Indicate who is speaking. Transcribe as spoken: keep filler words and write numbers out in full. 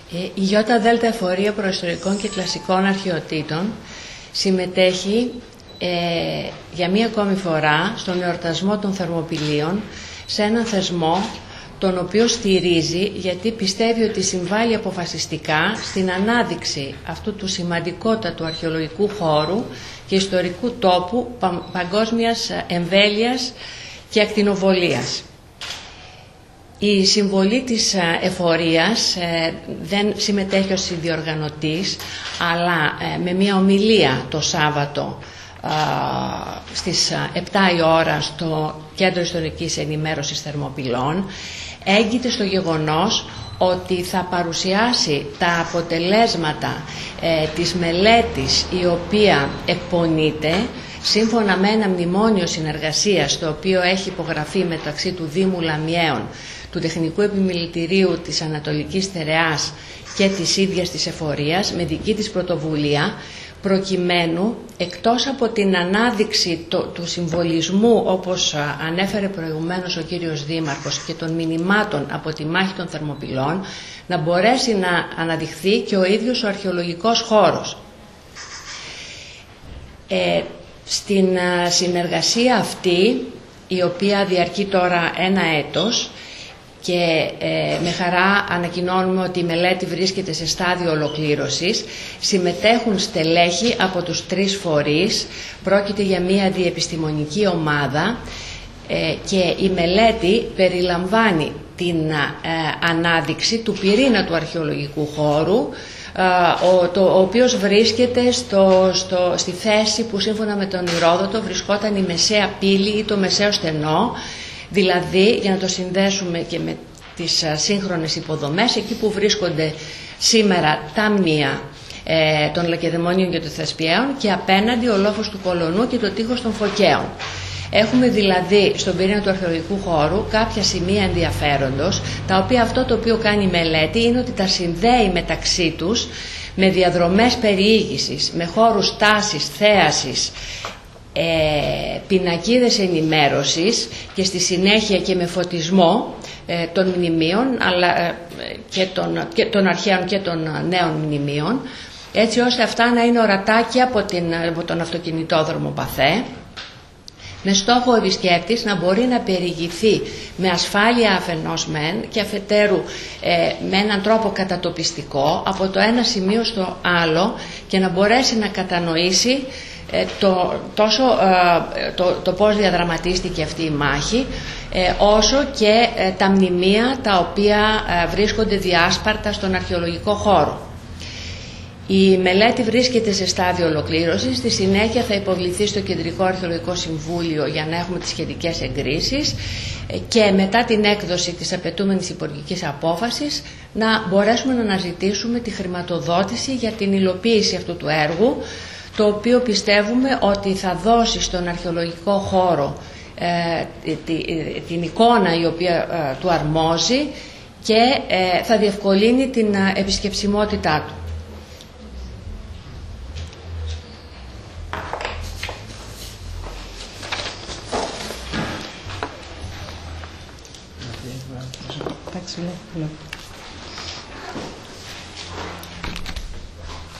Speaker 1: Η ΙΔ Εφορία Προϊστορικών και Κλασικών Αρχαιοτήτων συμμετέχει ε, για μία ακόμη φορά στον εορτασμό των Θερμοπυλίων σε έναν θεσμό τον οποίο στηρίζει γιατί πιστεύει ότι συμβάλλει αποφασιστικά στην ανάδειξη αυτού του σημαντικότατου αρχαιολογικού χώρου και ιστορικού τόπου πα, παγκόσμιας εμβέλειας και ακτινοβολίας. Η συμβολή της Εφορίας ε, δεν συμμετέχει ως συνδιοργανωτής, αλλά ε, με μια ομιλία το Σάββατο ε, στις επτά η ώρα στο Κέντρο Ιστορικής Ενημέρωσης Θερμοπυλών έγκυται στο γεγονός ότι θα παρουσιάσει τα αποτελέσματα ε, της μελέτης η οποία εκπονείται σύμφωνα με ένα μνημόνιο συνεργασίας το οποίο έχει υπογραφεί μεταξύ του Δήμου Λαμιαίων, του Τεχνικού Επιμελητηρίου της Ανατολικής Στερεάς και της ίδιας της Εφορίας με δική της πρωτοβουλία, προκειμένου εκτός από την ανάδειξη το, του συμβολισμού όπως ανέφερε προηγουμένως ο κύριος Δήμαρχος και των μηνυμάτων από τη μάχη των Θερμοπυλών, να μπορέσει να αναδειχθεί και ο ίδιος ο αρχαιολογικός χώρος. Ε, στην συνεργασία αυτή, η οποία διαρκεί τώρα ένα έτος, και ε, με χαρά ανακοινώνουμε ότι η μελέτη βρίσκεται σε στάδιο ολοκλήρωσης. Συμμετέχουν στελέχη από τους τρεις φορείς. Πρόκειται για μια διεπιστημονική ομάδα ε, και η μελέτη περιλαμβάνει την ε, ανάδειξη του πυρήνα του αρχαιολογικού χώρου, ε, ο, το, ο οποίος βρίσκεται στο, στο, στη θέση που σύμφωνα με τον Ηρόδοτο βρισκόταν η μεσαία πύλη ή το μεσαίο στενό. Δηλαδή, για να το συνδέσουμε και με τις σύγχρονες υποδομές, εκεί που βρίσκονται σήμερα τα μνία ε, των Λακεδαιμονίων και των Θεσπιαίων και απέναντι ο λόφος του Κολονού και το τείχος των Φωκαίων. Έχουμε δηλαδή στον πυρήνα του αρχαιολογικού χώρου κάποια σημεία ενδιαφέροντος, τα οποία αυτό το οποίο κάνει η μελέτη είναι ότι τα συνδέει μεταξύ τους με διαδρομές περιήγησης, με χώρους τάσης, θέασης, Ε, πινακίδες ενημέρωσης και στη συνέχεια και με φωτισμό ε, των μνημείων αλλά, ε, και, των, και των αρχαίων και των νέων μνημείων, έτσι ώστε αυτά να είναι ορατά και από, την, από τον αυτοκινητόδρομο Παθέ, με στόχο ο επισκέπτης να μπορεί να περιηγηθεί με ασφάλεια αφενός μεν και αφετέρου ε, με έναν τρόπο κατατοπιστικό από το ένα σημείο στο άλλο και να μπορέσει να κατανοήσει ε, το, τόσο ε, το, το πώς διαδραματίστηκε αυτή η μάχη ε, όσο και ε, τα μνημεία τα οποία ε, βρίσκονται διάσπαρτα στον αρχαιολογικό χώρο. Η μελέτη βρίσκεται σε στάδιο ολοκλήρωσης, στη συνέχεια θα υποβληθεί στο Κεντρικό Αρχαιολογικό Συμβούλιο για να έχουμε τις σχετικές εγκρίσεις και μετά την έκδοση της απαιτούμενης υπουργικής απόφασης να μπορέσουμε να αναζητήσουμε τη χρηματοδότηση για την υλοποίηση αυτού του έργου, το οποίο πιστεύουμε ότι θα δώσει στον αρχαιολογικό χώρο ε, την εικόνα η οποία ε, του αρμόζει και ε, θα διευκολύνει την επισκεψιμότητά του.
Speaker 2: Tack så mycket.